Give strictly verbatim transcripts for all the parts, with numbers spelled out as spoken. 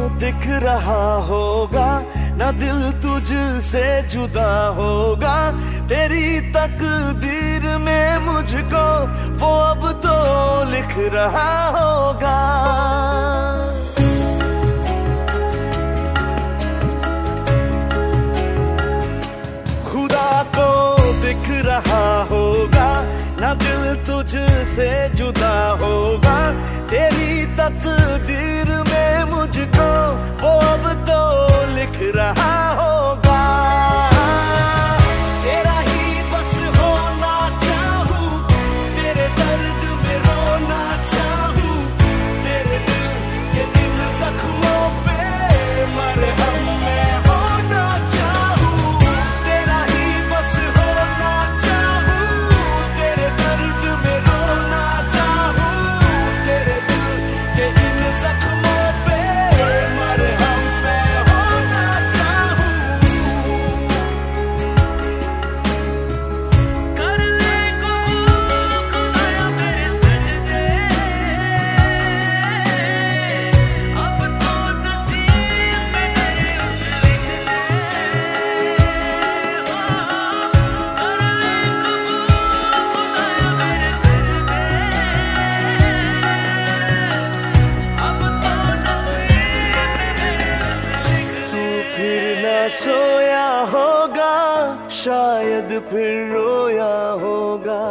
दिख रहा होगा, ना दिल तुझसे जुदा होगा। तेरी तकदीर में मुझको वो अब तो लिख रहा होगा। खुदा को दिख रहा होगा, ना दिल तुझसे जुदा होगा। तेरी तकदीर में मुझको वो अब तो लिख रहा होगा। तेरा ही बस होना चाहूं, तेरे दर्द में रोना चाहूं, तेरे दिल के इन जख्मों पे मरहम मैं होना चाहूं। तेरा ही बस होना चाहूं, तेरे दर्द में रोना चाहूं, तेरे दिल के इन जख्मों पे मरहम मैं होना चाहूं। कर ले कबूल खुदाया मेरे सजदे, अब तो नसीब में मेरे उस लिख ले। कर ले कबूल खुदाया मेरे सजदे, अब तो नसीब में मेरे उस लिख ले। तू फिर न सोया होगा, शायद फिर रोया होगा।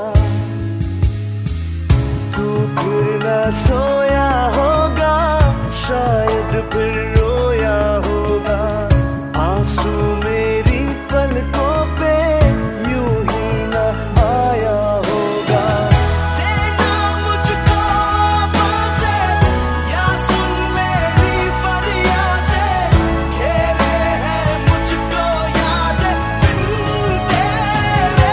तू फिर न सोया होगा, शायद फिर रोया होगा। आंसू मेरी पलकों पे यूं ही न आया होगा। देना मुझको आवाज़ें, या सुन मेरी फरियादें। घेरे हैं मुझको यादें बिन तेरे।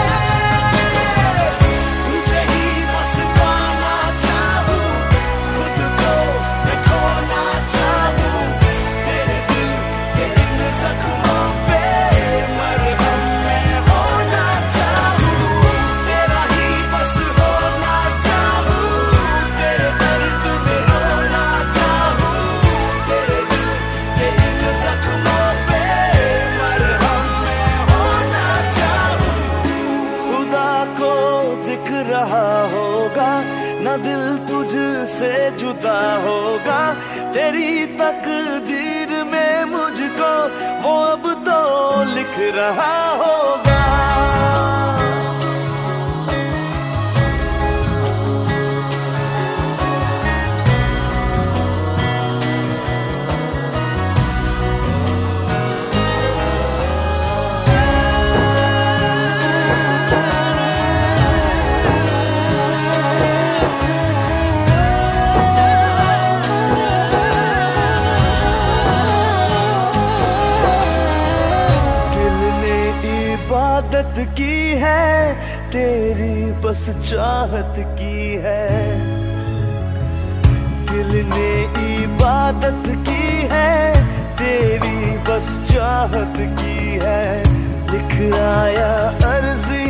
तुझे ही बस पाना चाहूं, खुद को मैं खोना चाहूं। तेरे दिल के इन जख्मों पे मरहम मैं होना चाहूं। तेरा ही बस होना चाहूं, तेरे दर्द में रोना चाहूं, तेरे दिल के इन जख्मों पे मरहम मैं होना चाहूं। खुदा को दिख रहा होगा, ना दिल तुझसे जुदा होगा। तेरी तकदीर में मुझको वो अब तो लिख रहा होगा। दिल ने इबादत की है, तेरी बस चाहत की है। दिल ने इबादत की है, तेरी बस चाहत की है। लिख आया अर्ज़ी